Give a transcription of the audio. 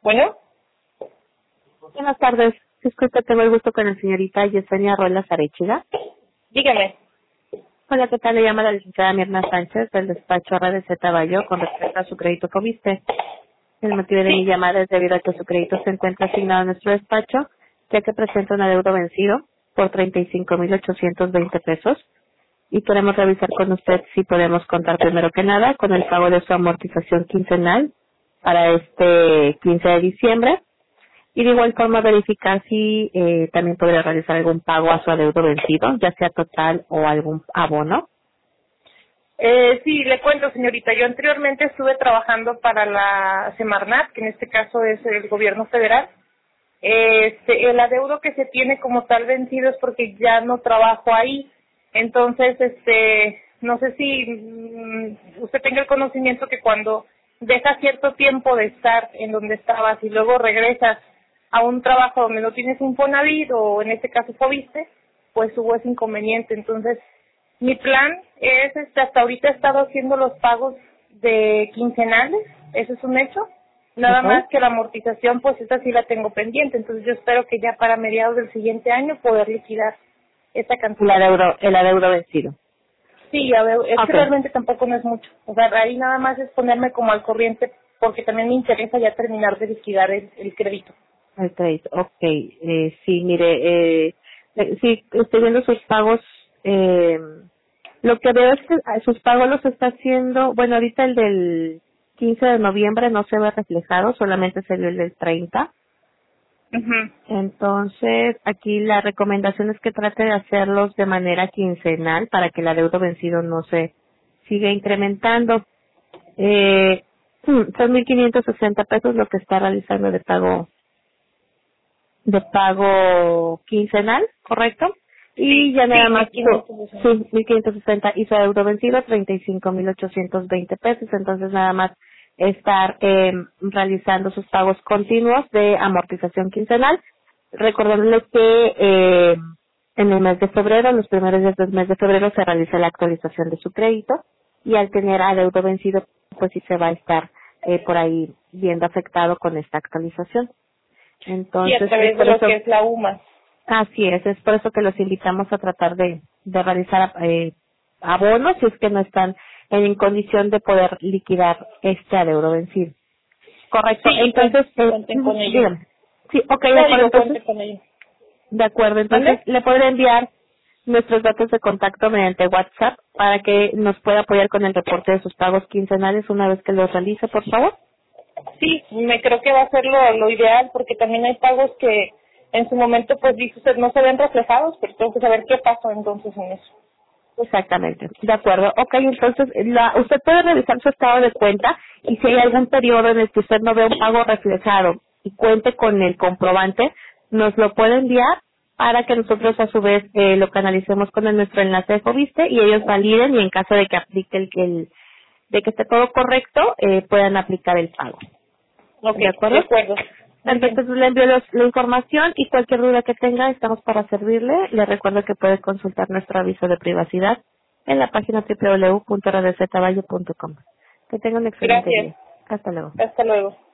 Bueno, Buenas tardes. Disculpe, tengo el gusto con la señorita Yesenia Rolas Arechiga. dígame. Hola, ¿qué tal? Le llama la licenciada Mirna Sánchez del despacho RDC Taballo con respecto a su crédito Foviste. El motivo de mi llamada es debido a que su crédito se encuentra asignado en nuestro despacho, ya que presenta un adeudo vencido por 35,820 pesos y queremos revisar con usted si podemos contar primero que nada con el pago de su amortización quincenal para este 15 de diciembre. Y de igual forma verificar si también podría realizar algún pago a su adeudo vencido, ya sea total o algún abono. Sí, le cuento, señorita. Yo anteriormente estuve trabajando para la Semarnat, que en este caso es el gobierno federal. El adeudo que se tiene como tal vencido es porque ya no trabajo ahí. Entonces, no sé si usted tenga el conocimiento que cuando dejas cierto tiempo de estar en donde estabas y luego regresas a un trabajo donde no tienes Infonavit o en este caso Foviste, pues hubo ese inconveniente. Entonces, mi plan es, hasta ahorita he estado haciendo los pagos de quincenales, eso es un hecho. Nada Ajá. más que la amortización, pues esa sí la tengo pendiente. Entonces yo espero que ya para mediados del siguiente año poder liquidar esta cantidad. El adeudo vencido. Sí, a ver, es que Ok. realmente tampoco no es mucho. O sea, ahí nada más es ponerme como al corriente porque también me interesa ya terminar de liquidar el crédito. El crédito, ok. Sí, mire, sí, estoy viendo sus pagos. Lo que veo es que sus pagos los está haciendo, bueno, ahorita el del 15 de noviembre no se ve reflejado, solamente se vio el del 30. Ujú. Entonces, aquí la recomendación es que trate de hacerlos de manera quincenal para que el adeudo vencido no se siga incrementando. Son 1,560 pesos lo que está realizando de pago quincenal, ¿correcto? Y Sí, ya sí, nada más, 1560. sí, 1,560 y su adeudo vencido 35,820 pesos, entonces nada más estar realizando sus pagos continuos de amortización quincenal, recordándole que en el mes de febrero, los primeros días del mes de febrero se realiza la actualización de su crédito y al tener adeudo vencido, pues sí se va a estar por ahí viendo afectado con esta actualización. Sí, a Entonces, es través de por lo eso, que es la UMA. así es por eso que los invitamos a tratar de realizar abonos si es que no están en condición de poder liquidar este adeudo vencido. Correcto, Sí, y entonces, cuenten con ello. dígame. Sí, ok, de No acuerdo, digo, entonces, cuenten con ello. entonces ¿Mande? le podré enviar nuestros datos de contacto mediante WhatsApp para que nos pueda apoyar con el reporte de sus pagos quincenales una vez que los realice, por favor. Sí, me creo que va a ser lo ideal porque también hay pagos que en su momento, pues dice usted, no se ven reflejados, pero tengo que saber qué pasó entonces en eso. Exactamente, de acuerdo. Ok, entonces usted puede revisar su estado de cuenta y si hay algún periodo en el que usted no ve un pago reflejado y cuente con el comprobante, nos lo puede enviar para que nosotros a su vez lo canalicemos con nuestro enlace de Foviste y ellos validen y en caso de que aplique de que esté todo correcto, puedan aplicar el pago. Ok, ¿De de acuerdo? acuerdo. Muy bien. Entonces le envío la información y cualquier duda que tenga, estamos para servirle. Le recuerdo que puede consultar nuestro aviso de privacidad en la página www.rdctaballo.com. Que tenga un excelente Gracias. día. Hasta luego. Hasta luego.